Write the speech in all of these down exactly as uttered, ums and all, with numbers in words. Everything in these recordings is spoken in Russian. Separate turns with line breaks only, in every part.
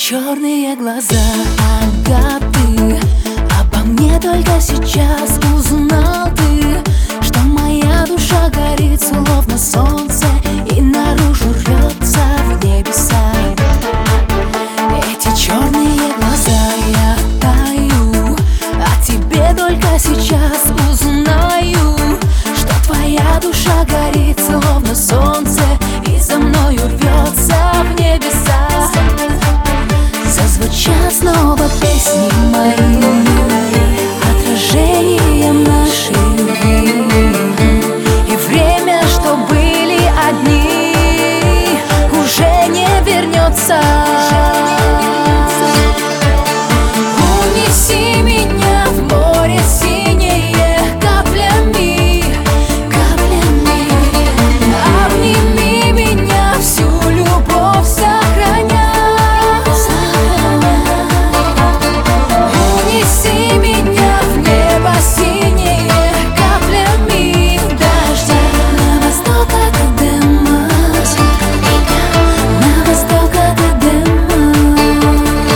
черные глаза, ага, ты обо мне только сейчас узнал ты, что моя душа горит, словно солнце, и наружу рвется в небеса. Эти черные глаза, я таю, о тебе только сейчас узнаю, что твоя душа горит, словно солнце, и за мною рвется в небеса. Зазвучат снова песни мои, отражением нашей любви, и время, что были одни, уже не вернется. Унеси меня в море синее каплями, каплями, обними меня, всю любовь сохраня. Унеси меня в небо синее каплями дождя. На восток от Эдема, на восток от Эдема.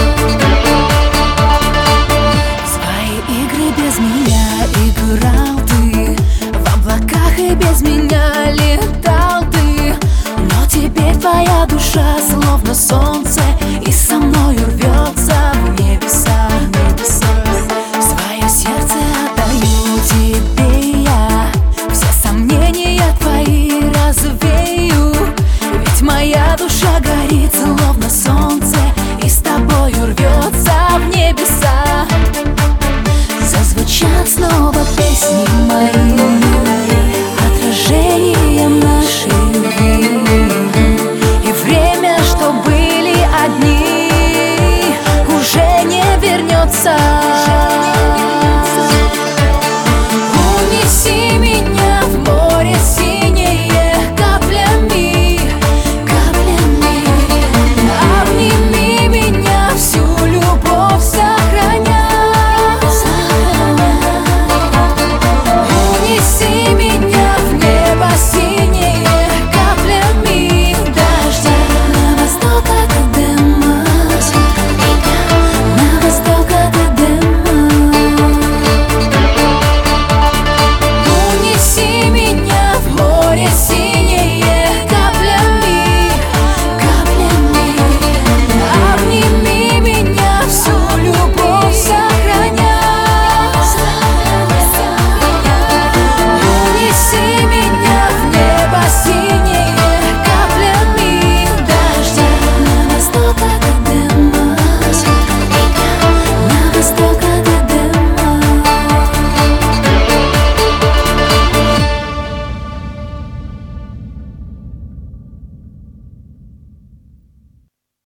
В свои игры без меня играл ты, в облаках и без меня летал ты, но теперь твоя душа словно солнце, и со мною рвется в небеса. Свое сердце отдаю тебе я, все сомнения твои развею, ведь моя душа горит, словно солнце, и с тобою рвется в небеса. Зазвучат снова песни мои.